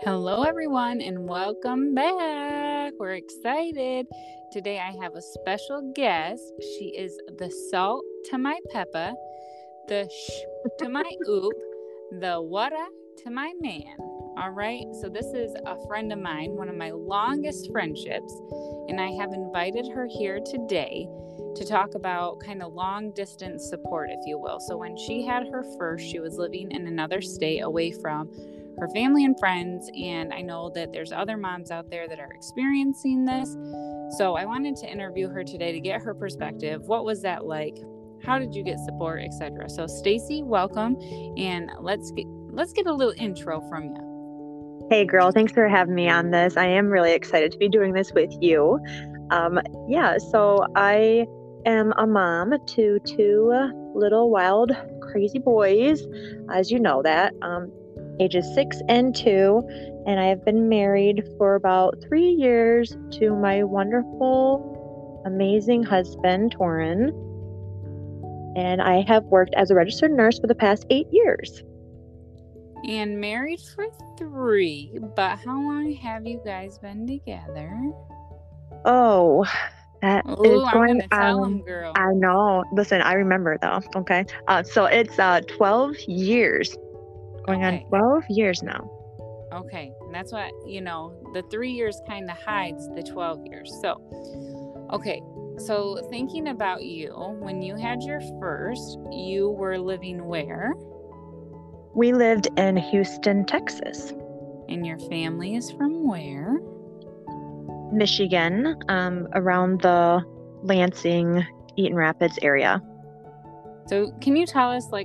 Hello, everyone, and welcome back. We're excited. Today, I have a special guest. She is the salt to my pepper, the sh to my oop, the wada to my man. All right, so this is a friend of mine, one of my longest friendships, and I have invited her here today to talk about kind of long distance support, if you will. So when she had her first, she was living in another state away from her family and friends, and I know that there's other moms out there that are experiencing this. So I wanted to interview her today to get her perspective. What was that like? How did you get support, etc.? So Stacy, welcome, and let's get a little intro from you. Hey girl, thanks for having me on this. I am really excited to be doing this with you. So I am a mom to two little wild, crazy boys, as you know that, ages 6 and 2, and I have been married for about 3 years to my wonderful, amazing husband, Torin, and I have worked as a registered nurse for the past 8 years. And married for 3, but how long have you guys been together? Oh, that is I'm going gonna tell them, girl. I know. Listen, I remember though. Okay. So it's 12 years. Going on 12 years now. Okay. And that's what, the 3 years kind of hides the 12 years. So, okay. So thinking about you, when you had your first, you were living where? We lived in Houston, Texas. And your family is from where? Michigan, around the Lansing, Eaton Rapids area. So can you tell us,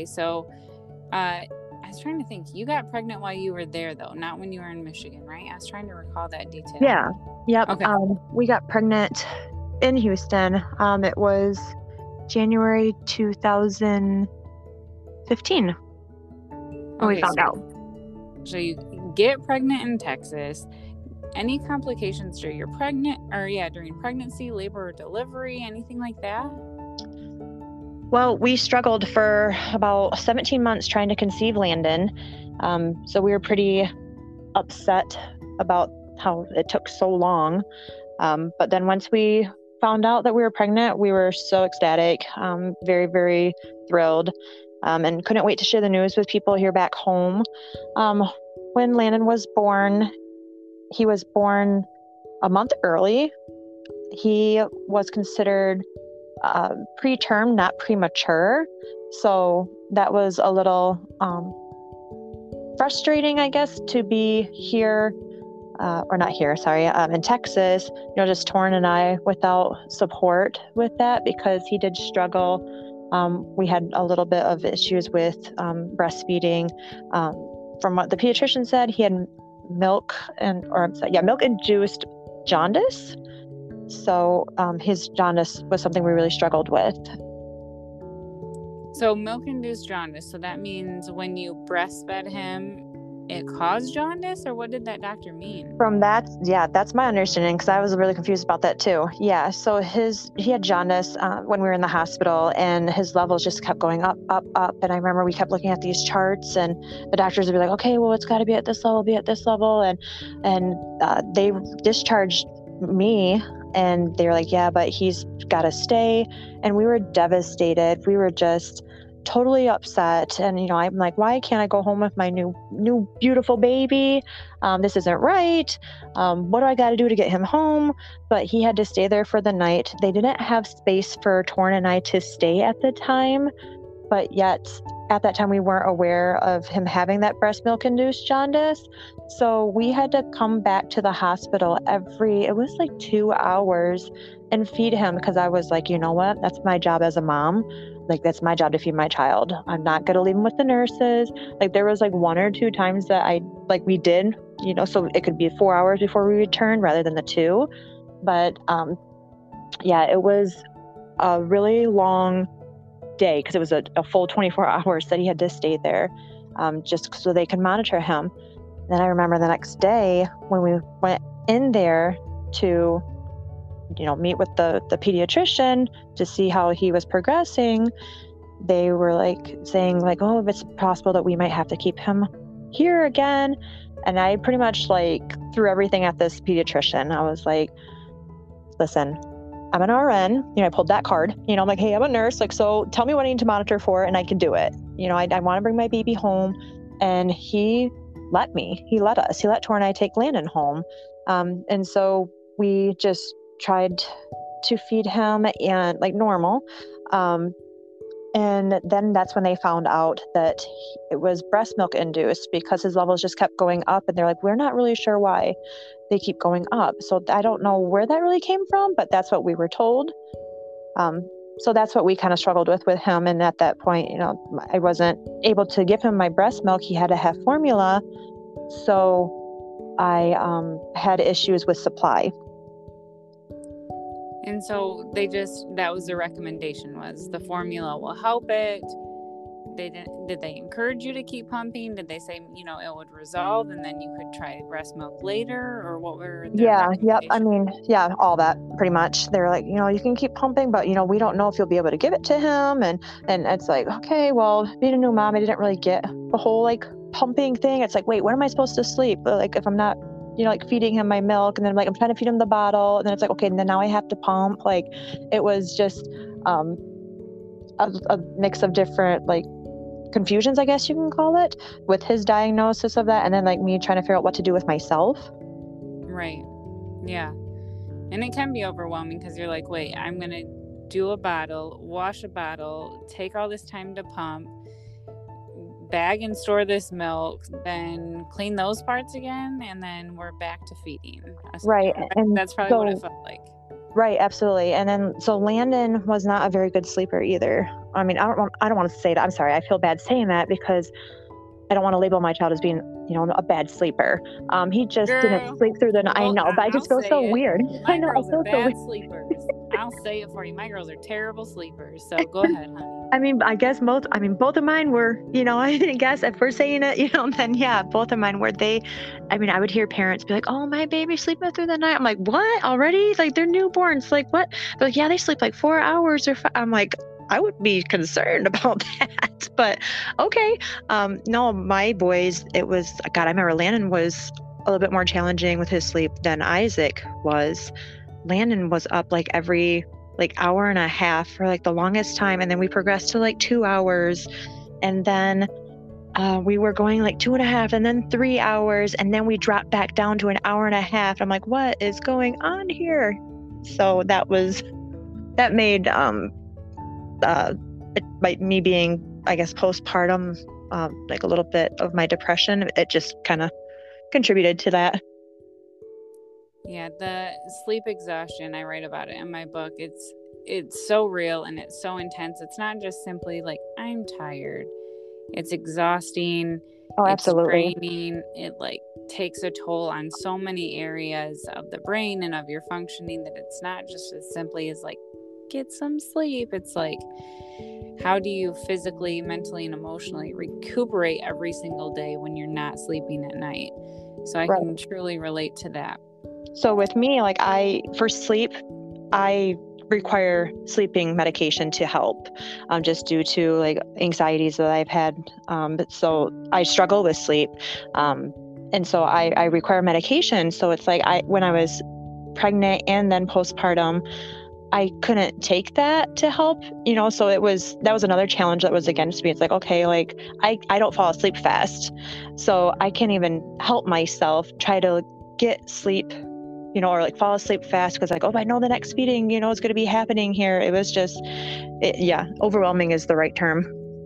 I was trying to think, you got pregnant while you were there though, not when you were in Michigan, right? I was trying to recall that detail. Yeah. Yep. Okay. We got pregnant in Houston. It was January 2015 when we found out. So you get pregnant in Texas. Any complications during during pregnancy, labor or delivery, anything like that? Well, we struggled for about 17 months trying to conceive Landon. So we were pretty upset about how it took so long. But then once we found out that we were pregnant, we were so ecstatic, very, very thrilled, and couldn't wait to share the news with people here back home. When Landon was born, he was born a month early. He was considered preterm, not premature. So that was a little frustrating, I guess, to be here, in Texas, just Torin and I without support with that, because he did struggle. We had a little bit of issues with breastfeeding. From what the pediatrician said, he had milk-induced jaundice. So his jaundice was something we really struggled with. So milk-induced jaundice, so that means when you breastfed him, it caused jaundice, or what did that doctor mean? From that, that's my understanding, because I was really confused about that too. Yeah, so he had jaundice when we were in the hospital, and his levels just kept going up, up, up. And I remember we kept looking at these charts, and the doctors would be like, okay, well, it's got to be at this level, and they discharged me, and they were like, yeah, but he's got to stay. And we were devastated. We were just totally upset. And, I'm like, why can't I go home with my new beautiful baby? This isn't right. What do I got to do to get him home? But he had to stay there for the night. They didn't have space for Torin and I to stay at the time, but yet at that time we weren't aware of him having that breast milk induced jaundice. So we had to come back to the hospital it was like 2 hours and feed him, because I was like, you know what? That's my job as a mom. Like, that's my job to feed my child. I'm not going to leave him with the nurses. Like, there was like 1 or 2 times that we did, so it could be 4 hours before we returned rather than the 2. But it was a really long day, because it was a full 24 hours that he had to stay there, just so they could monitor him. And then I remember the next day when we went in there to meet with the pediatrician to see how he was progressing, they were saying oh, if it's possible that we might have to keep him here again. And I pretty much like threw everything at this pediatrician. I was like, listen, I'm an RN. I pulled that card. I'm like, hey, I'm a nurse. Like, so tell me what I need to monitor for and I can do it. I want to bring my baby home. And he let me. He let us. He let Tor and I take Landon home. And so we just tried to feed him and like normal. And then that's when they found out that it was breast milk induced because his levels just kept going up. And they're like, we're not really sure why they keep going up. So I don't know where that really came from, but that's what we were told. So that's what we kind of struggled with him. And at that point, I wasn't able to give him my breast milk. He had to have formula. So I had issues with supply. And so that was the recommendation, was the formula will help it. Did they encourage you to keep pumping? Did they say, it would resolve and then you could try breast milk later, or what were their Yep. I mean, all that pretty much. They're like, you can keep pumping, but we don't know if you'll be able to give it to him. And it's like, okay, well, being a new mom, I didn't really get the whole like pumping thing. It's like, wait, when am I supposed to sleep? Like if I'm not like feeding him my milk, and then I'm trying to feed him the bottle, and then it's like, okay, and then now I have to pump. Like it was just a mix of different like confusions, I guess you can call it, with his diagnosis of that, and then like me trying to figure out what to do with myself. Right. Yeah. And it can be overwhelming because you're like, wait, I'm gonna do a bottle, wash a bottle, take all this time to pump, bag and store this milk, then clean those parts again, and then we're back to feeding. Right. And that's probably what it felt like. Right, absolutely. And then so Landon was not a very good sleeper either. I mean, I don't want to say that. I'm sorry. I feel bad saying that because I don't want to label my child as being, a bad sleeper. He just didn't sleep through the night. I know, but I just feel so weird. My girls are bad sleepers. I'll say it for you. My girls are terrible sleepers. So go ahead, honey. I mean, I guess both of mine were, I guess if we're saying it, then yeah, both of mine were. I would hear parents be like, oh, my baby sleeping through the night. I'm like, what, already? Like they're newborns. Like what? They're like, yeah, they sleep like 4 hours or 5. I'm like, I would be concerned about that, but okay. No, my boys, it was, God, I remember Landon was a little bit more challenging with his sleep than Isaac was. Landon was up like every hour and a half for like the longest time. And then we progressed to like 2 hours. And then we were going like 2.5 and then 3 hours. And then we dropped back down to an hour and a half. I'm like, what is going on here? So that made, me being, I guess, postpartum, like a little bit of my depression, it just kind of contributed to that. Yeah, the sleep exhaustion, I write about it in my book. It's so real and it's so intense. It's not just simply like, I'm tired. It's exhausting. Oh, absolutely. It's draining. It like takes a toll on so many areas of the brain and of your functioning, that it's not just as simply as like, get some sleep. It's like, how do you physically, mentally, and emotionally recuperate every single day when you're not sleeping at night? So I can truly relate to that. So with me, like for sleep, I require sleeping medication to help, just due to like anxieties that I've had. So I struggle with sleep. And so I require medication. So it's like when I was pregnant and then postpartum, I couldn't take that to help, so that was another challenge that was against me. It's like, okay, like I don't fall asleep fast, so I can't even help myself try to get sleep, or like fall asleep fast because like, oh, I know the next feeding, is going to be happening here. It was just, overwhelming is the right term.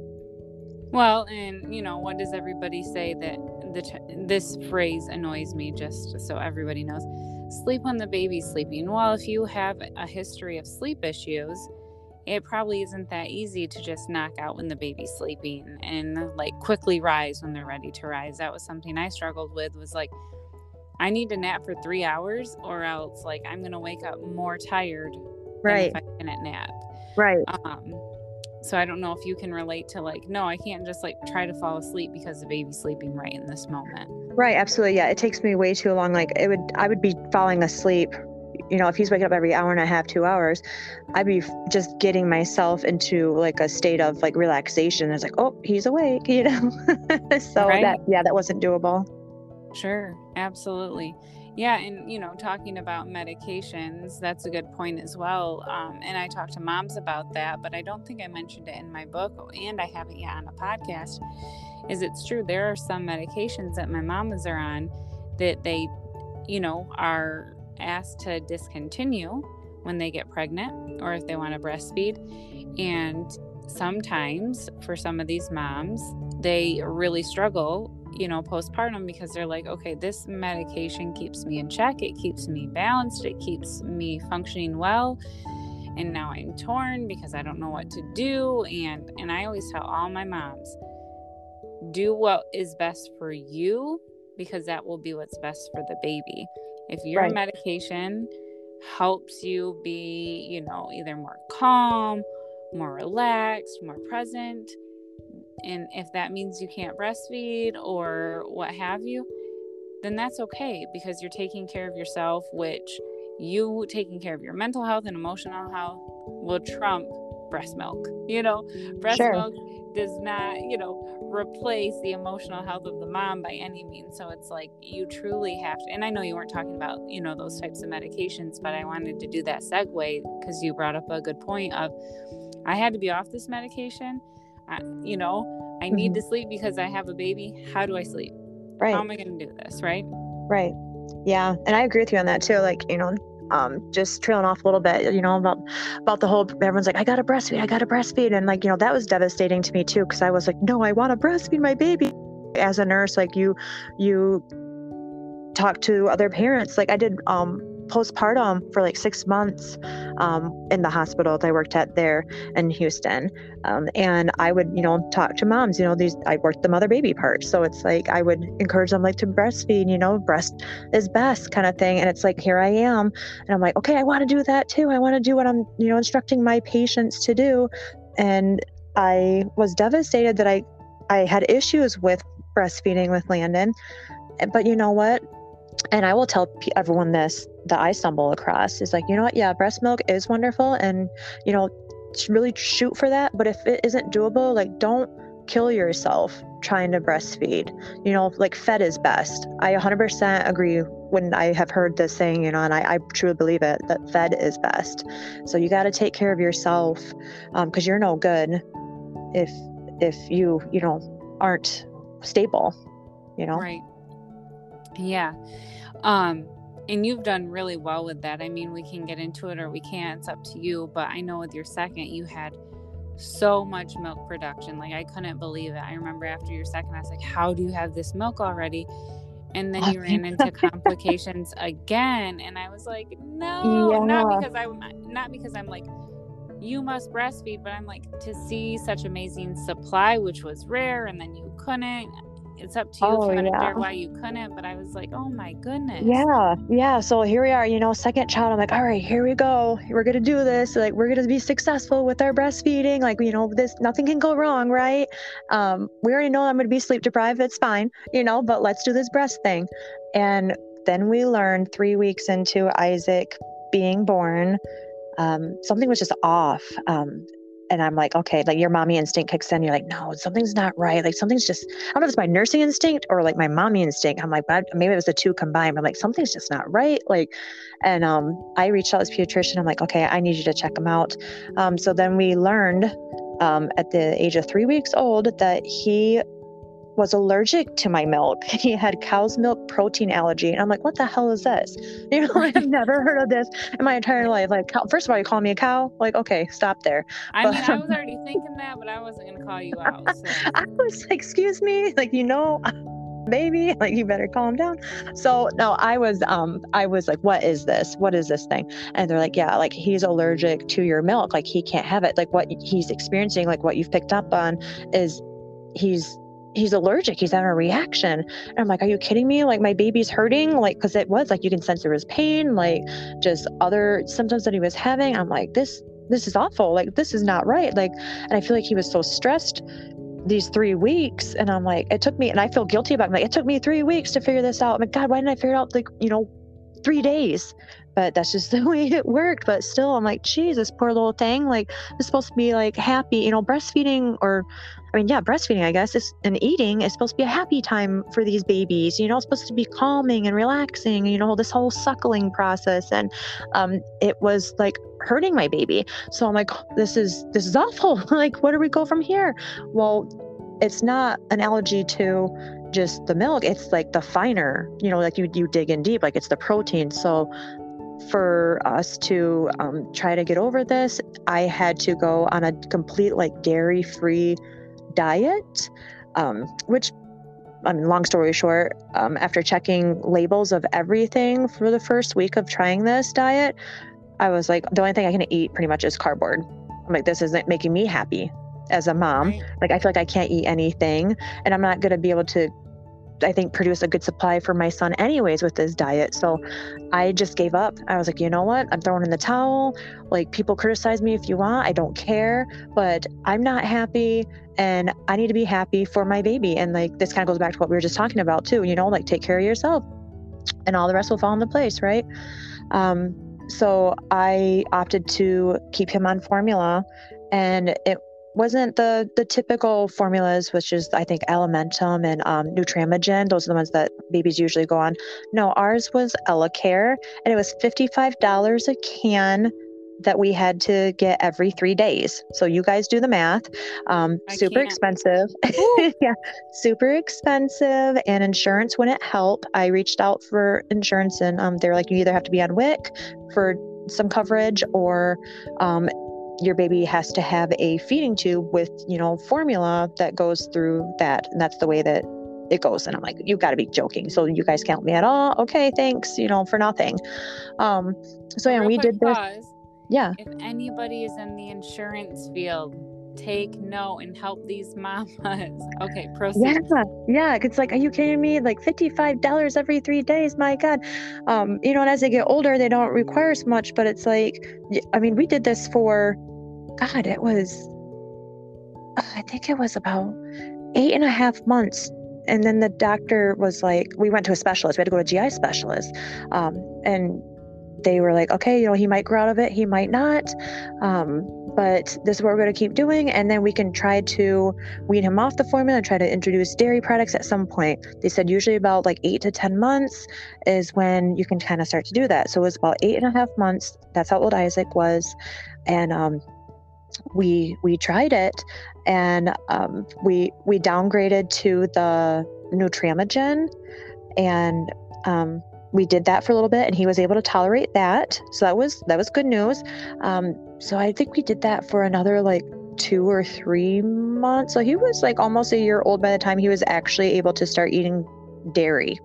Well, and what does everybody say that this phrase annoys me, just so everybody knows. Sleep when the baby's sleeping. Well, if you have a history of sleep issues, it probably isn't that easy to just knock out when the baby's sleeping and like quickly rise when they're ready to rise. That was something I struggled with, was like, I need to nap for 3 hours or else like I'm going to wake up more tired than if I didn't nap. Right. So I don't know if you can relate to like, no, I can't just like try to fall asleep because the baby's sleeping right in this moment. Right. Absolutely. Yeah. It takes me way too long. Like I would be falling asleep, if he's waking up every hour and a half, 2 hours, I'd be just getting myself into like a state of like relaxation. It's like, oh, he's awake, So that wasn't doable. Sure, absolutely. Yeah, and talking about medications, that's a good point as well. And I talk to moms about that, but I don't think I mentioned it in my book, and I haven't yet on a podcast. It's true, there are some medications that my mamas are on that they, are asked to discontinue when they get pregnant or if they want to breastfeed. And sometimes for some of these moms, they really struggle postpartum, because they're like, okay, this medication keeps me in check, it keeps me balanced, it keeps me functioning well, and now I'm torn because I don't know what to do. And I always tell all my moms, do what is best for you, because that will be what's best for the baby. If your medication helps you be, either more calm, more relaxed, more present, and if that means you can't breastfeed or what have you, then that's okay, because you're taking care of yourself, which you taking care of your mental health and emotional health will trump breast milk. Breast milk does not, replace the emotional health of the mom by any means. So it's like, you truly have to, and I know you weren't talking about, those types of medications, but I wanted to do that segue because you brought up a good point of, I had to be off this medication. I need to sleep because I have a baby. How do I sleep? Right. How am I going to do this? Right. Right. Yeah. And I agree with you on that too. Like, just trailing off a little bit, about the whole, everyone's like, I got to breastfeed. And like, that was devastating to me too. Cause I was like, no, I want to breastfeed my baby. As a nurse, like you talk to other parents. Like I did, postpartum for like 6 months in the hospital that I worked at there in Houston. And I would, talk to moms, I worked the mother baby part. So it's like, I would encourage them like to breastfeed, breast is best kind of thing. And it's like, here I am. And I'm like, okay, I want to do that too. I want to do what I'm, instructing my patients to do. And I was devastated that I had issues with breastfeeding with Landon. But you know what? And I will tell everyone this that I stumble across is like, you know what? Yeah, breast milk is wonderful. And, really shoot for that. But if it isn't doable, like don't kill yourself trying to breastfeed, like fed is best. I 100% agree when I have heard this saying, and I truly believe it, that fed is best. So you got to take care of yourself because you're no good if you aren't stable, Right. Yeah. And you've done really well with that. I mean, we can get into it or we can't, it's up to you. But I know with your second, you had so much milk production. Like I couldn't believe it. I remember after your second, I was like, how do you have this milk already? And then you ran into complications again. And I was like, no, not because I'm like, you must breastfeed, but I'm like, to see such amazing supply, which was rare, and then you couldn't. It's up to you if you want to share why you couldn't, but I was like, oh my goodness. Yeah. So here we are, second child. I'm like, all right, here we go. We're going to do this. Like, we're going to be successful with our breastfeeding. Like, nothing can go wrong, right? We already know I'm going to be sleep deprived. It's fine, but let's do this breast thing. And then we learned 3 weeks into Isaac being born, something was just off. And I'm like, okay, like your mommy instinct kicks in. You're like, no, something's not right. Like something's just, I don't know if it's my nursing instinct or like my mommy instinct. I'm like, maybe it was the two combined. I'm like, something's just not right. Like, and I reached out to this pediatrician. I'm like, okay, I need you to check him out. So then we learned at the age of 3 weeks old that he was allergic to my milk. He had cow's milk protein allergy. And I'm like, what the hell is this? I've never heard of this in my entire life. Like, first of all, you call me a cow? Like, okay, stop there. I mean, I was already thinking that, but I wasn't going to call you out. So. I was like, excuse me? Like, baby, like you better calm down. So no, I was like, what is this? What is this thing? And they're like, yeah, like he's allergic to your milk. Like he can't have it. Like what he's experiencing, like what you've picked up on is he's allergic. He's having a reaction. And I'm like, are you kidding me? Like my baby's hurting. Like, cause it was like, you can sense there was pain, like just other symptoms that he was having. I'm like, this is awful. Like, this is not right. Like, and I feel like he was so stressed these 3 weeks. And I'm like, it took me, and I feel guilty about it. Like, it took me 3 weeks to figure this out. I'm like, God, why didn't I figure it out? Like, 3 days. but that's just the way it worked. But still, I'm like, geez, this poor little thing, like, it's supposed to be like happy, breastfeeding, or I mean, yeah, breastfeeding, I guess, and eating is supposed to be a happy time for these babies. It's supposed to be calming and relaxing, this whole suckling process. And it was like hurting my baby. So I'm like, this is awful. Like, where do we go from here? Well, it's not an allergy to just the milk. It's like the finer, like you dig in deep, like it's the protein. So for us to try to get over this, I had to go on a complete like dairy-free diet, which, I mean, long story short, after checking labels of everything for the first week of trying this diet, I was like, the only thing I can eat pretty much is cardboard. I'm like, this isn't making me happy as a mom. Right. Like, I feel like I can't eat anything, and I'm not going to be able to, I think, produce a good supply for my son anyways with this diet. So I just gave up. I was like, you know what? I'm throwing in the towel. Like, people criticize me if you want. I don't care, but I'm not happy, and I need to be happy for my baby. And like, this kind of goes back to what we were just talking about too, like, take care of yourself and all the rest will fall into place, right? So I opted to keep him on formula, and it wasn't the typical formulas, which is, I think, Alimentum and Nutramigen. Those are the ones that babies usually go on. No, ours was EllaCare, and it was $55 a can that we had to get every 3 days. So you guys do the math. Super expensive. Yeah, super expensive, and insurance wouldn't help. I reached out for insurance, and they're like, you either have to be on WIC for some coverage, or your baby has to have a feeding tube with, formula that goes through that. And that's the way that it goes. And I'm like, you've got to be joking. So you guys count me at all? Okay, thanks, for nothing. So yeah, we did this. Pause. Yeah. If anybody is in the insurance field, take note and help these mamas. Okay, proceed. Yeah. It's like, are you kidding me? Like $55 every 3 days. My God. And as they get older, they don't require as much, but it's like, I mean, we did this for, God, I think it was about 8.5 months. And then the doctor was like, we went to a specialist. We had to go to a GI specialist. And they were like, okay, he might grow out of it. He might not. But this is what we're going to keep doing. And then we can try to wean him off the formula and try to introduce dairy products at some point. They said usually about like 8 to 10 months is when you can kind of start to do that. So it was about 8.5 months. That's how old Isaac was. And we tried it, and we downgraded to the Nutramigen, and we did that for a little bit, and he was able to tolerate that. So that was good news. So I think we did that for another like 2 or 3 months. So he was like almost a year old by the time he was actually able to start eating dairy.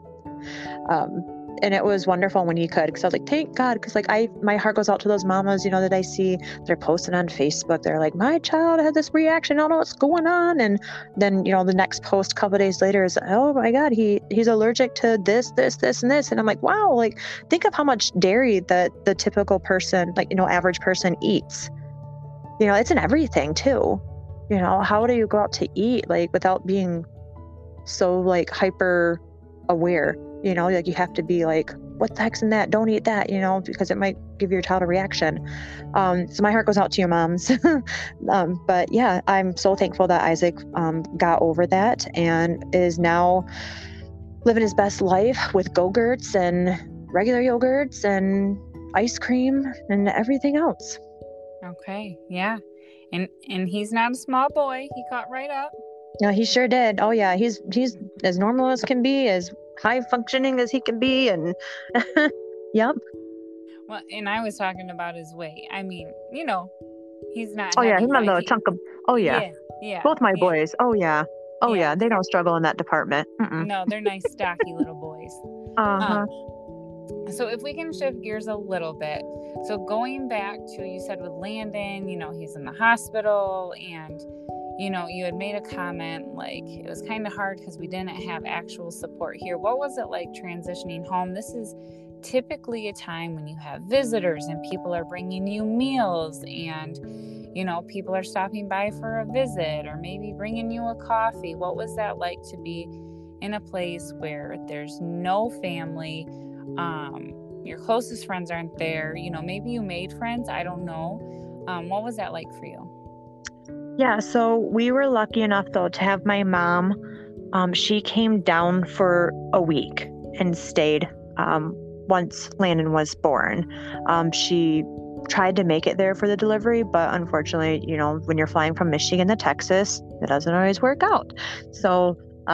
And it was wonderful when he could, because I was like, thank God, because like my heart goes out to those mamas, that I see they're posting on Facebook. They're like, my child had this reaction. I don't know what's going on. And then, the next post a couple of days later is, oh my God, he's allergic to this, and this. And I'm like, wow, like, think of how much dairy that the typical person, like, average person eats. It's in everything too. How do you go out to eat like without being so like hyper aware? Like, you have to be like, what the heck's in that? Don't eat that, because it might give your child a reaction. So my heart goes out to your moms. But yeah, I'm so thankful that Isaac got over that and is now living his best life with Go-Gurts and regular yogurts and ice cream and everything else. Okay, yeah. And he's not a small boy. He caught right up. No, he sure did. Oh yeah, he's as normal as can be, as high functioning as he can be, and yep. Well, and I was talking about his weight. I mean, he's not. Oh yeah, he's not a chunk of. Oh yeah. Yeah. Both my boys. Oh yeah. Oh yeah. They don't struggle in that department. No, they're nice, stocky little boys. So if we can shift gears a little bit. So going back to, you said with Landon, he's in the hospital, and you had made a comment like it was kind of hard because we didn't have actual support here. What was it like transitioning home? This is typically a time when you have visitors and people are bringing you meals, and people are stopping by for a visit or maybe bringing you a coffee. What was that like to be in a place where there's no family, your closest friends aren't there. Maybe you made friends. I don't know. What was that like for you? Yeah, so we were lucky enough though to have my mom. She came down for a week and stayed once Landon was born. She tried to make it there for the delivery, but unfortunately, when you're flying from Michigan to Texas, it doesn't always work out. So,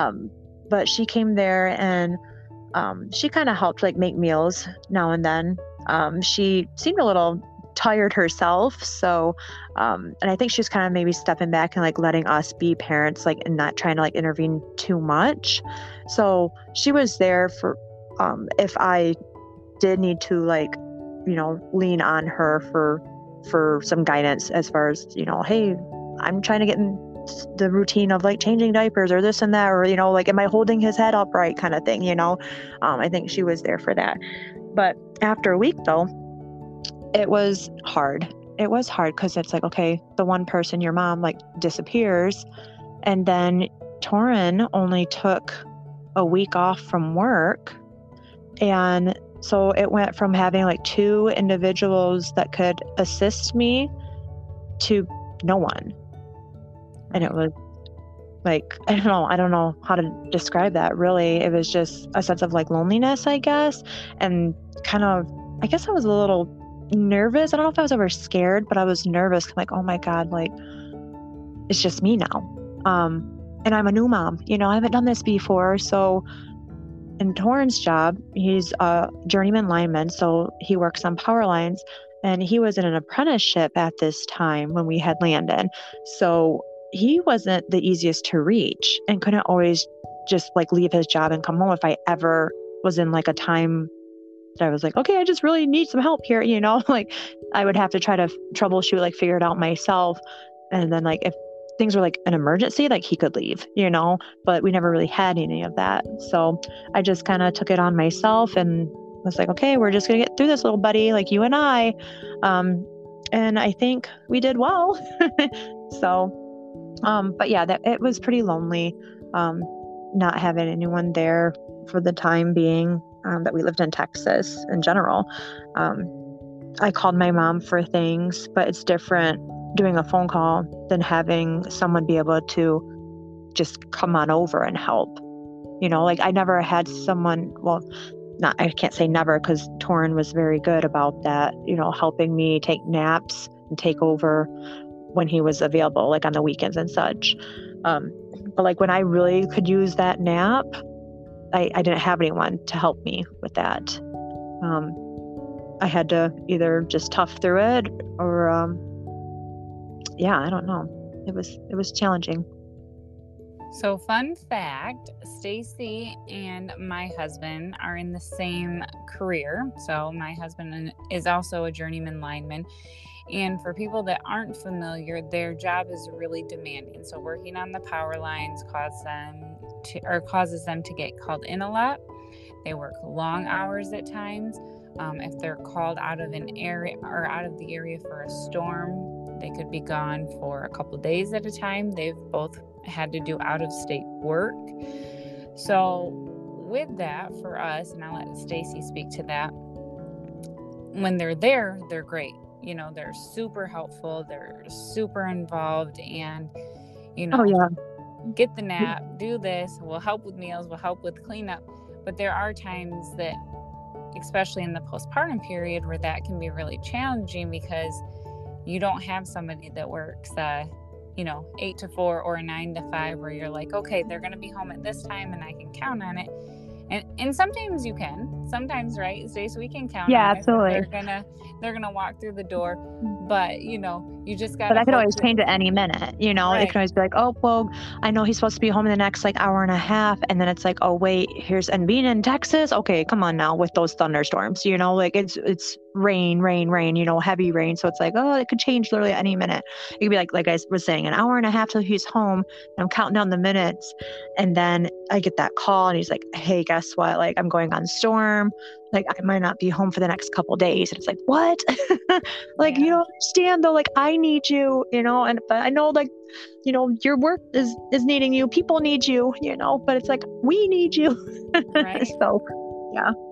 but she came there and she kind of helped like make meals now and then. She seemed a little tired herself, so and I think she's kind of maybe stepping back and like letting us be parents, like, and not trying to like intervene too much. So she was there for if I did need to like lean on her for some guidance as far as hey, I'm trying to get in the routine of like changing diapers or this and that, or like, am I holding his head upright kind of thing. I think she was there for that. But after a week though, it was hard because it's like, okay, the one person, your mom, like disappears, and then Torin only took a week off from work, and so it went from having like 2 individuals that could assist me to no one. And it was like, I don't know how to describe that really. It was just a sense of like loneliness, I guess, and kind of, I guess I was a little nervous. I don't know if I was ever scared, but I was nervous. I'm like, oh my God, like it's just me now. And I'm a new mom, I haven't done this before. So in Torin's job, he's a journeyman lineman. So he works on power lines, and he was in an apprenticeship at this time when we had Landon. So he wasn't the easiest to reach and couldn't always just like leave his job and come home if I ever was in like a time that I was like, okay, I just really need some help here, like I would have to try to troubleshoot, like figure it out myself. And then like if things were like an emergency, like he could leave, but we never really had any of that. So I just kind of took it on myself and was like, okay, we're just gonna get through this, little buddy, like you and I. And I think we did well. So, but yeah, that it was pretty lonely, not having anyone there for the time being. That we lived in Texas in general. I called my mom for things, but it's different doing a phone call than having someone be able to just come on over and help. Like I never had someone, well, I can't say never, because Torin was very good about that, helping me take naps and take over when he was available, like on the weekends and such. But like when I really could use that nap, I didn't have anyone to help me with that. I had to either just tough through it or, I don't know. It was challenging. So fun fact, Stacy and my husband are in the same career. So my husband is also a journeyman lineman. And for people that aren't familiar, their job is really demanding. So working on the power lines causes them to get called in a lot. They work long hours at times. If they're called out of an area or out of the area for a storm, they could be gone for a couple days at a time. They've both had to do out-of-state work. So with that, for us, and I'll let Stacy speak to that, when they're there, they're great. They're super helpful. They're super involved, and Oh yeah. Get the nap, do this, we'll help with meals, we'll help with cleanup. But there are times that, especially in the postpartum period, where that can be really challenging because you don't have somebody that works 8 to 4 or 9 to 5, where you're like, okay, they're going to be home at this time and I can count on it. And sometimes you can. Sometimes, right, Stacey, we can count on absolutely. it. They're gonna walk through the door, but you just gotta. But I could always change at any minute. Right. It can always be like, oh, well, I know he's supposed to be home in the next like hour and a half, and then it's like, oh wait, and being in Texas, okay, come on now with those thunderstorms. Like it's rain, heavy rain, so it's like, oh, it could change literally at any minute. It could be like I was saying, an hour and a half till he's home, and I'm counting down the minutes, and then I get that call, and he's like, hey, guess what? Like I'm going on storm. Like I might not be home for the next couple of days. And it's like, what? Like, you don't understand though, like I need you, but I know like, your work is needing you. People need you, but it's like, we need you. Right. So, yeah.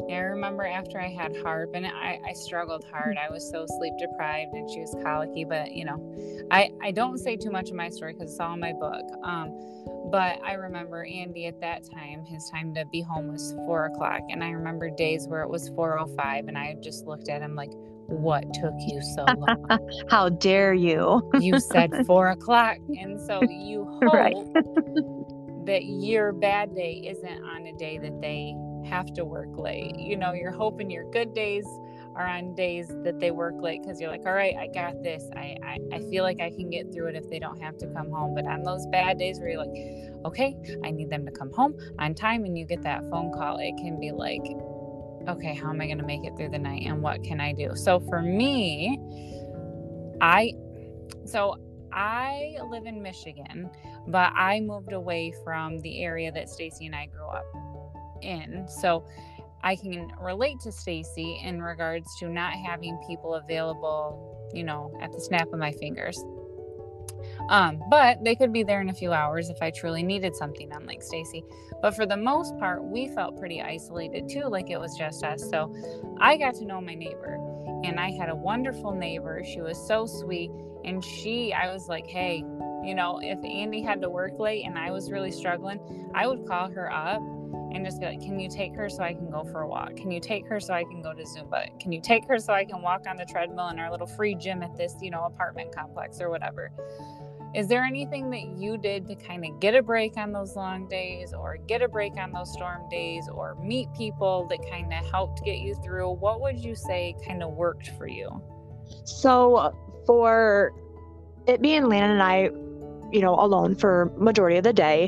Yeah, I remember after I had Harp, and I struggled hard. I was so sleep deprived, and she was colicky. But I don't say too much of my story because it's all in my book. But I remember Andy at that time, his time to be home was 4:00, and I remember days where it was 4:05, and I just looked at him like, "What took you so long? How dare you? You said 4:00," and so you Right. hope that your bad day isn't on a day that they have to work late. You're hoping your good days are on days that they work late because you're like, all right, I got this. I feel like I can get through it if they don't have to come home. But on those bad days where you're like, okay, I need them to come home on time, and you get that phone call, it can be like, okay, how am I going to make it through the night, and what can I do? So for me, I live in Michigan, but I moved away from the area that Stacy and I grew up in. So I can relate to Stacy in regards to not having people available, at the snap of my fingers. But they could be there in a few hours if I truly needed something, unlike Stacy. But for the most part, we felt pretty isolated too, like it was just us. So I got to know my neighbor, and I had a wonderful neighbor. She was so sweet. And I was like, hey, if Andy had to work late and I was really struggling, I would call her up and just be like, can you take her so I can go for a walk? Can you take her so I can go to Zumba? Can you take her so I can walk on the treadmill in our little free gym at this, apartment complex or whatever? Is there anything that you did to kind of get a break on those long days, or get a break on those storm days, or meet people that kind of helped get you through? What would you say kind of worked for you? So for it being Landon and I, alone for majority of the day,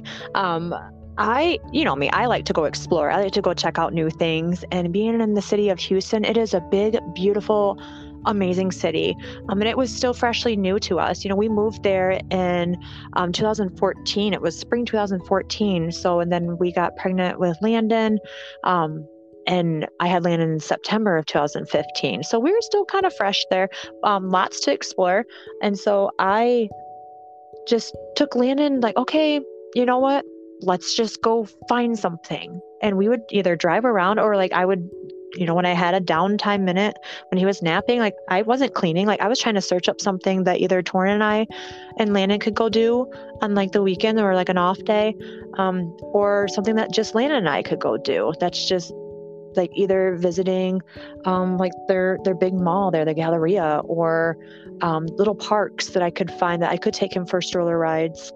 me, I like to go explore. I like to go check out new things. And being in the city of Houston, it is a big, beautiful, amazing city. And it was still freshly new to us. We moved there in 2014. It was spring 2014. So, and then we got pregnant with Landon. And I had Landon in September of 2015. So we were still kind of fresh there, lots to explore. And so I just took Landon like, okay, you know what? Let's just go find something. And we would either drive around, or like I would, when I had a downtime minute when he was napping, like I wasn't cleaning, like I was trying to search up something that either Torrin and I and Landon could go do on like the weekend or like an off day, or something that just Landon and I could go do. That's just like either visiting like their big mall there, the Galleria, or little parks that I could find that I could take him for stroller rides,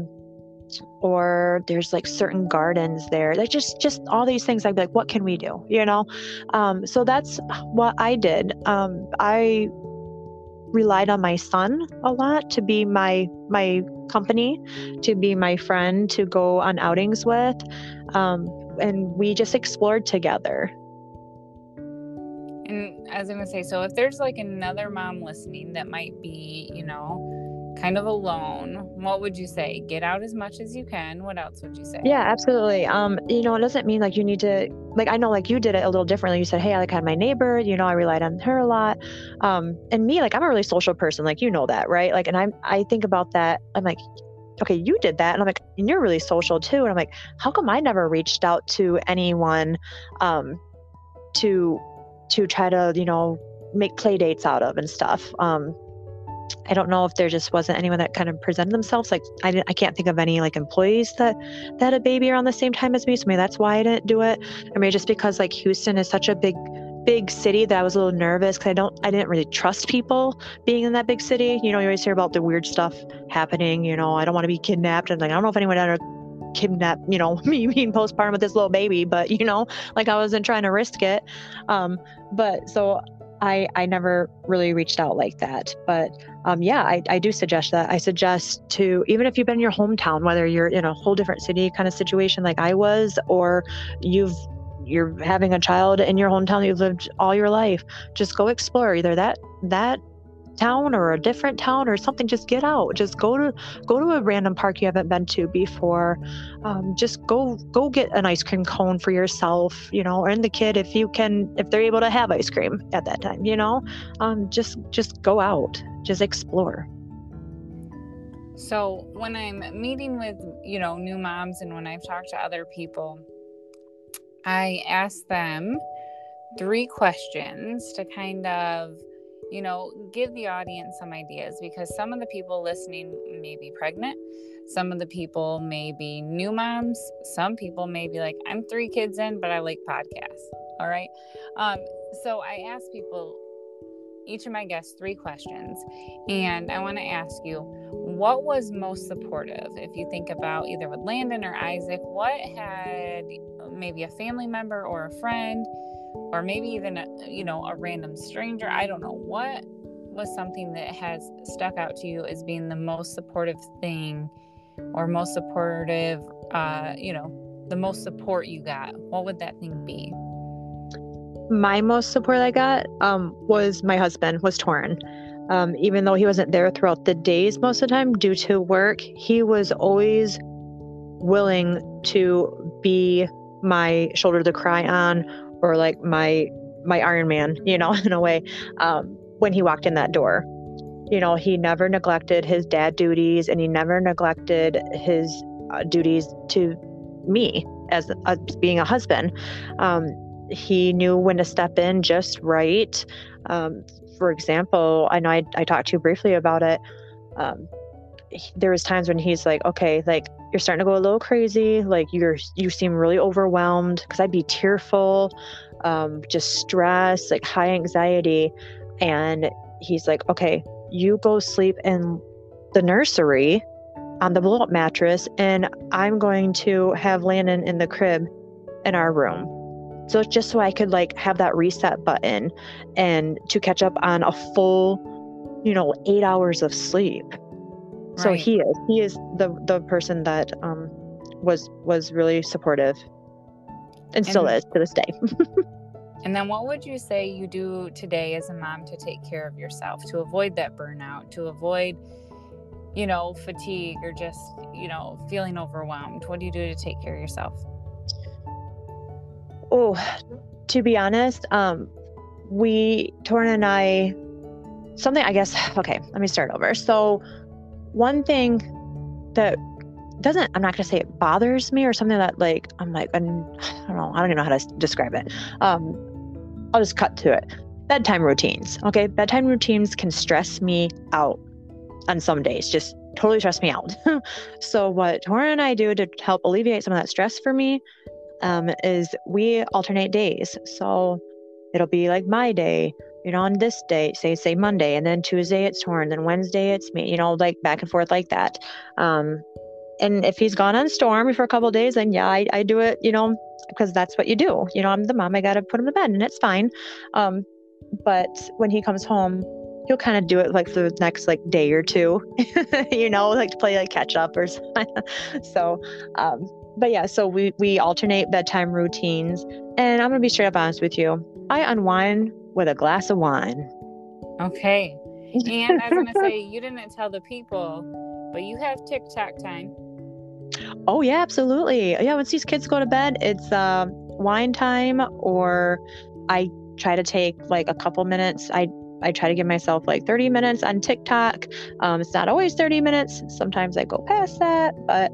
or there's like certain gardens there, like just all these things. I'd be like, what can we do, so that's what I did. I relied on my son a lot to be my company, to be my friend, to go on outings with, and we just explored together. And I was going to say, so if there's like another mom listening that might be, kind of alone, what would you say? Get out as much as you can. What else would you say? Yeah, absolutely. It doesn't mean like you need to, like, I know like you did it a little differently. You said, hey, I like had my neighbor, I relied on her a lot. And me, like, I'm a really social person, like, that, right? Like, and I think about that. I'm like, okay, you did that. And I'm like, and you're really social too. And I'm like, how come I never reached out to anyone, to try to, make play dates out of and stuff. I don't know if there just wasn't anyone that kind of presented themselves. Like I can't think of any like employees that had a baby around the same time as me. So maybe that's why I didn't do it. Or maybe just because like Houston is such a big city that I was a little nervous because I didn't really trust people being in that big city. You always hear about the weird stuff happening. I don't want to be kidnapped, and like I don't know if anyone ever kidnapped me being postpartum with this little baby, but like I wasn't trying to risk it. But so I never really reached out like that. But I do suggest that. I suggest to, even if you've been in your hometown, whether you're in a whole different city kind of situation like I was, or you're having a child in your hometown you've lived all your life, just go explore either that town or a different town or something. Just get out, just go to a random park you haven't been to before. Just go get an ice cream cone for yourself, and the kid, if they're able to have ice cream at that time, just go out, just explore. So when I'm meeting with, new moms, and when I've talked to other people, I ask them, 3 questions to kind of, give the audience some ideas, because some of the people listening may be pregnant. Some of the people may be new moms. Some people may be like, I'm 3 kids in, but I like podcasts. All right. So I asked people, each of my guests, 3 questions. And I want to ask you, what was most supportive? If you think about either with Landon or Isaac, what had maybe a family member or a friend, or maybe even a random stranger, I don't know, what was something that has stuck out to you as being the most supportive thing, or most supportive, the most support you got? What would that thing be? My most support I got was my husband, was Torin. Even though he wasn't there throughout the days most of the time due to work, he was always willing to be my shoulder to cry on, or like my Iron Man, in a way, when he walked in that door. He never neglected his dad duties, and he never neglected his duties to me as being a husband. He knew when to step in just right. For example, I know I talked to you briefly about it. There was times when he's like, okay, like, you're starting to go a little crazy. Like, you seem really overwhelmed, because I'd be tearful, just stressed, like high anxiety. And he's like, okay, you go sleep in the nursery on the blow-up mattress, and I'm going to have Landon in the crib in our room. So just so I could like have that reset button and to catch up on a full, 8 hours of sleep. Right. So he is the person that was really supportive, and still is to this day. And then what would you say you do today as a mom to take care of yourself, to avoid that burnout, to avoid, fatigue, or just, feeling overwhelmed? What do you do to take care of yourself? Oh, to be honest, Torin and I, something, I guess, okay, let me start over. So one thing that I'm not going to say it bothers me, or something that like, I'm like, I don't know, I don't even know how to describe it. I'll just cut to it. Bedtime routines. Okay. Bedtime routines can stress me out on some days, just totally stress me out. So what Torin and I do to help alleviate some of that stress for me, is we alternate days. So it'll be like my day, on this day, say Monday, and then Tuesday it's Torin, then Wednesday it's me, like back and forth like that. And if he's gone on Storm for a couple of days, then yeah, I do it, because that's what you do. I'm the mom, I got to put him to bed, and it's fine. But when he comes home, he'll kind of do it like for the next like day or two, like to play like catch up or something. So, but yeah, so we alternate bedtime routines, and I'm going to be straight up honest with you. I unwind with a glass of wine. Okay. And I was going to say, you didn't tell the people, but you have TikTok time. Oh yeah, absolutely. Yeah. Once these kids go to bed, it's wine time, or I try to take like a couple minutes. I try to give myself like 30 minutes on TikTok. It's not always 30 minutes. Sometimes I go past that, but,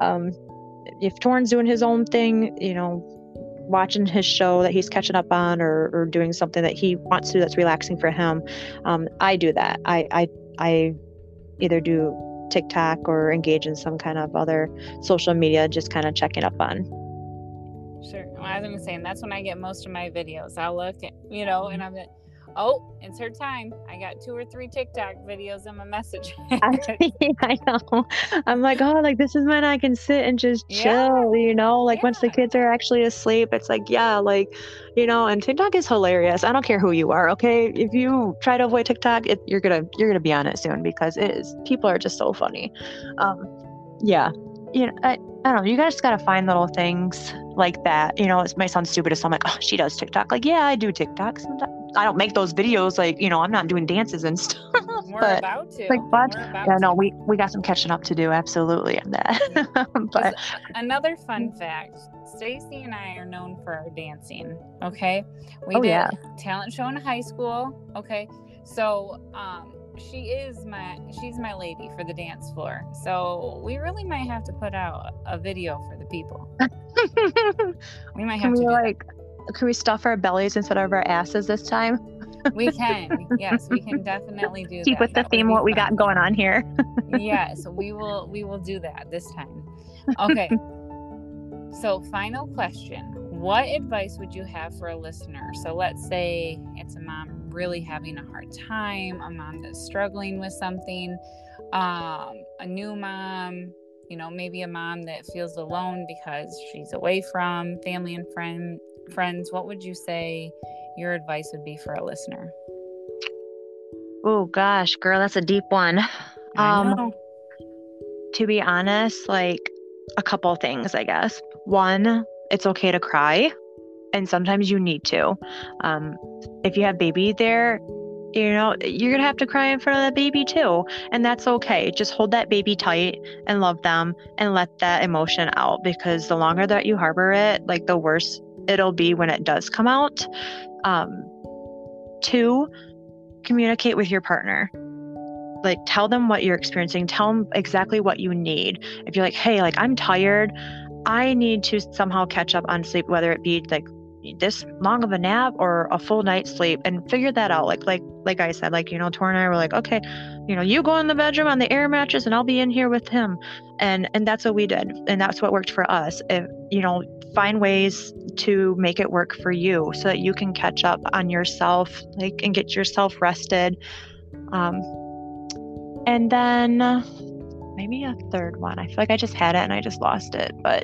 if Torin's doing his own thing, watching his show that he's catching up on, or doing something that he wants to do that's relaxing for him, I do that. I either do TikTok or engage in some kind of other social media, just kind of checking up on. Sure. Well, as I'm saying, that's when I get most of my videos. I'll look at, and I'm like, oh, it's her time. I got 2 or 3 TikTok videos in my message. I know. I'm like, oh, like this is when I can sit and just chill, once the kids are actually asleep, it's like, yeah, like, and TikTok is hilarious. I don't care who you are. Okay. If you try to avoid TikTok, you're going to be on it soon, because people are just so funny. Yeah. I don't know. You guys got to find little things like that. It might sound stupid if I'm like, oh, she does TikTok. Like, yeah, I do TikTok sometimes. I don't make those videos like, I'm not doing dances and stuff. We're about to. Like, but yeah, no, we got some catching up to do. Absolutely. On that. But another fun fact, Stacy and I are known for our dancing. Okay. We did a talent show in high school. Okay. So, she's my lady for the dance floor. So we really might have to put out a video for the people. We might have to do like, Can we stuff our bellies instead of our asses this time? We can. Yes, we can definitely do Keep that. with the That would theme be what we fun. got going on here. Yes, we will do that this time. Okay. So, final question. What advice would you have for a listener? So let's say it's a mom really having a hard time, a mom that's struggling with something, a new mom, maybe a mom that feels alone because she's away from family and friends. What would you say your advice would be for a listener? Oh gosh, girl, that's a deep one. I know. To be honest, like a couple of things, I guess. One, it's okay to cry, and sometimes you need to. If you have baby there, you're gonna have to cry in front of the baby too, and that's okay. Just hold that baby tight and love them and let that emotion out, because the longer that you harbor it, like the worse it'll be when it does come out. Two, communicate with your partner. Like, tell them what you're experiencing. Tell them exactly what you need. If you're like, hey, like, I'm tired, I need to somehow catch up on sleep, whether it be like this long of a nap or a full night's sleep, and figure that out. Like I said, like, Tor and I were like, okay, you go in the bedroom on the air mattress and I'll be in here with him. And that's what we did. And that's what worked for us. If, find ways to make it work for you so that you can catch up on yourself, like, and get yourself rested. And then maybe a third one. I feel like I just had it and I just lost it. But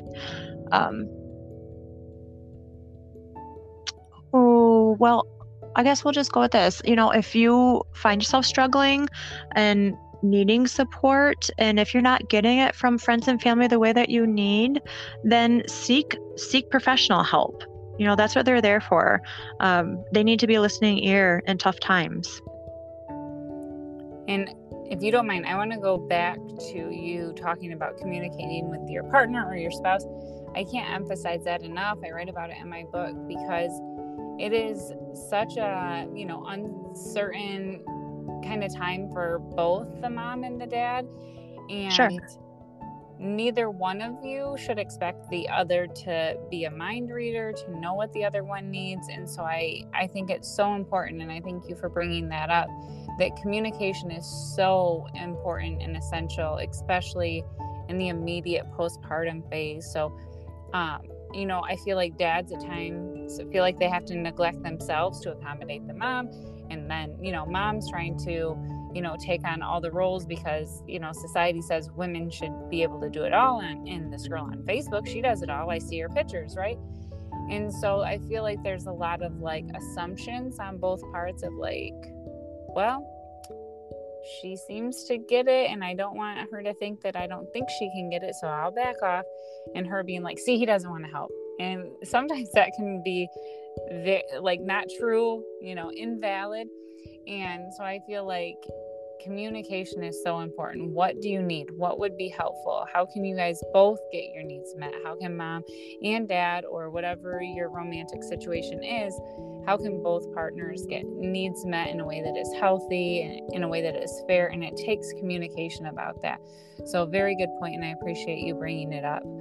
I guess we'll just go with this. If you find yourself struggling and needing support, and if you're not getting it from friends and family the way that you need, then seek professional help. That's what they're there for. They need to be a listening ear in tough times. And if you don't mind, I want to go back to you talking about communicating with your partner or your spouse. I can't emphasize that enough. I write about it in my book because it is such a, uncertain kind of time for both the mom and the dad. And sure. Neither one of you should expect the other to be a mind reader, to know what the other one needs. And so I think it's so important, and I thank you for bringing that up, that communication is so important and essential, especially in the immediate postpartum phase. So, I feel like dads at times feel like they have to neglect themselves to accommodate the mom. And then, mom's trying to, take on all the roles because, society says women should be able to do it all. And this girl on Facebook, she does it all. I see her pictures, right? And so I feel like there's a lot of like assumptions on both parts of like, well, she seems to get it and I don't want her to think that I don't think she can get it, so I'll back off. And her being like, see, he doesn't want to help. And sometimes that can be like not true, invalid. And so I feel like communication is so important. What do you need? What would be helpful? How can you guys both get your needs met? How can mom and dad, or whatever your romantic situation is, how can both partners get needs met in a way that is healthy and in a way that is fair? And it takes communication about that. So very good point, and I appreciate you bringing it up.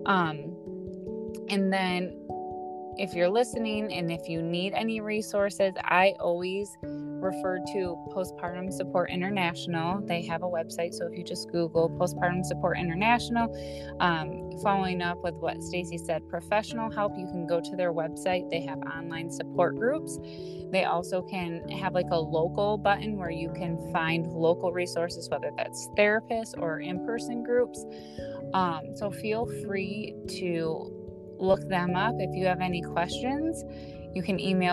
And then if you're listening and if you need any resources, I always refer to Postpartum Support International. They have a website, so if you just Google Postpartum Support International, following up with what Stacy said, professional help, you can go to their website. They have online support groups. They also can have like a local button where you can find local resources, whether that's therapists or in-person groups. So feel free to look them up. If you have any questions, you can email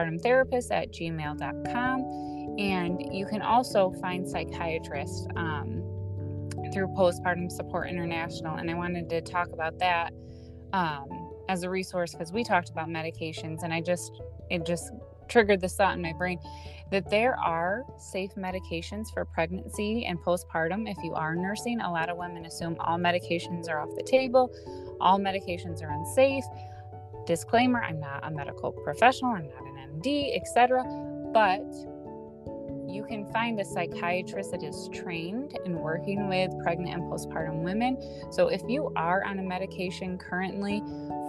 postpartumtherapist@gmail.com, and you can also find psychiatrists through Postpartum Support International. And I wanted to talk about that as a resource because we talked about medications, and it just triggered this thought in my brain that there are safe medications for pregnancy and postpartum. If you are nursing, a lot of women assume all medications are off the table, all medications are unsafe. Disclaimer, I'm not a medical professional, I'm not an MD, etc. But you can find a psychiatrist that is trained in working with pregnant and postpartum women. So if you are on a medication currently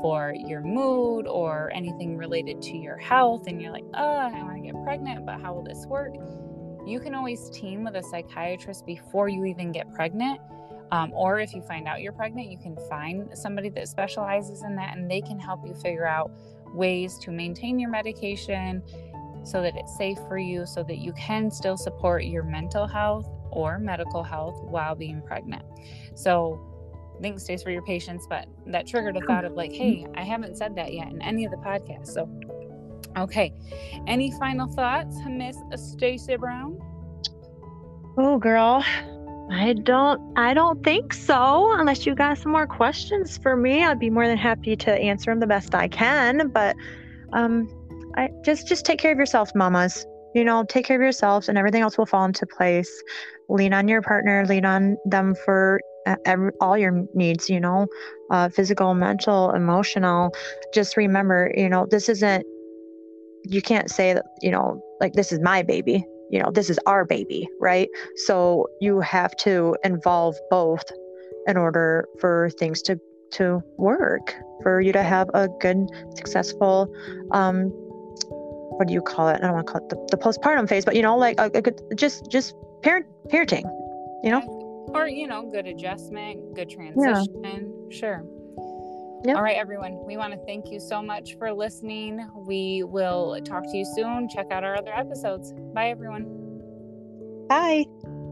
for your mood or anything related to your health, and you're like, I want to get pregnant, but how will this work? You can always team with a psychiatrist before you even get pregnant. Or if you find out you're pregnant, you can find somebody that specializes in that, and they can help you figure out ways to maintain your medication so that it's safe for you, so that you can still support your mental health or medical health while being pregnant. So thanks, Stace, for your patience, but that triggered a thought of like, hey, I haven't said that yet in any of the podcasts. So, okay. Any final thoughts, Miss Stacey Brown? Oh, girl. I don't think so. Unless you got some more questions for me, I'd be more than happy to answer them the best I can. But I just take care of yourself, mamas. Take care of yourselves, and everything else will fall into place. Lean on your partner, lean on them for all your needs, physical, mental, emotional. Just remember, this isn't, you can't say that, like, this is my baby. This is our baby, right? So you have to involve both in order for things to work, for you to have a good, successful, what do you call it? I don't want to call it the postpartum phase, but like a good, just parenting, or good adjustment, good transition. Yeah. Sure. Yep. All right, everyone. We want to thank you so much for listening. We will talk to you soon. Check out our other episodes. Bye, everyone. Bye.